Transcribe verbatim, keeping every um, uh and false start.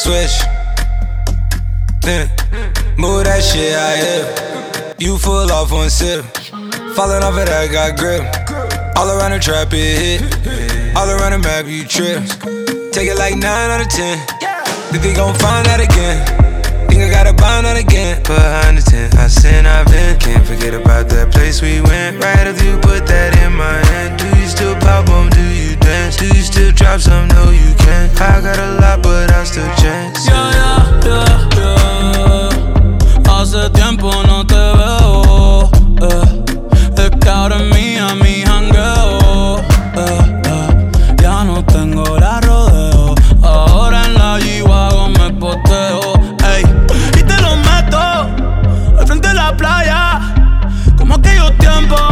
switch. Yeah. Move that shit out here. You full off one sip. Falling off of that, got grip. All around the trap, it hit. All around the map, you trip. Take it like nine out of ten. Think they gon' find that again. Think I gotta bind that again. Behind the tent, I sin, I've been. Can't forget about that place we went. Right after you put that in my hand. Do you still pop on? Do you dance? Do you still drop some? No, you can't. I got a lot, but I still chance. Yeah, yeah, yeah, yeah. Hace tiempo no te veo. Eh. Es que ahora es mía mi jangueo. Eh, eh. Ya no tengo la rodeo. Ahora en la G-Wagon me poteo. Ey. Y te lo meto al frente de la playa, como aquellos tiempos.